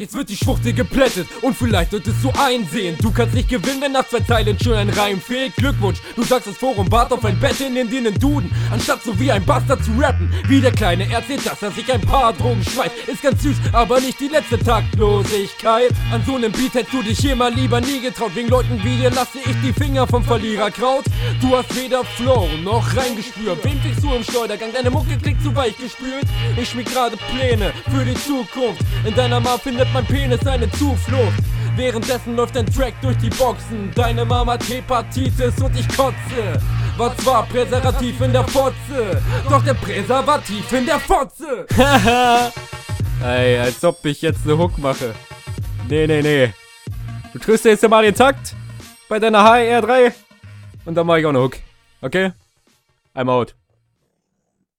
Jetzt wird die Schwuchtel geplättet und vielleicht solltest du einsehen, du kannst nicht gewinnen, wenn nach 2 Zeilen schon ein Reim fehlt. Glückwunsch, du sagst das Forum wart auf ein Bett in den Duden, anstatt so wie ein Bastard zu rappen. Wie der Kleine erzählt, dass er sich ein paar Drogen schmeißt. Ist ganz süß, aber nicht die letzte Taktlosigkeit. An so nem Beat hättest du dich hier mal lieber nie getraut. Wegen Leuten wie dir lasse ich die Finger vom Verliererkraut. Du hast weder Flow noch reingespürt. Wen kriegst du im Schleudergang? Deine Mucke klingt zu weich gespült. Ich schmied gerade Pläne für die Zukunft. In deiner Mama findet mein Penis eine Zuflucht. Währenddessen läuft ein Track durch die Boxen. Deine Mama hat Hepatitis und ich kotze. War zwar Präservativ in der Fotze, doch der Präservativ in der Fotze. Haha. Ey, als ob ich jetzt ne Hook mache. Nee. Du triffst jetzt mal den Takt bei deiner HR3 und dann mach ich auch ne Hook. Okay? I'm out.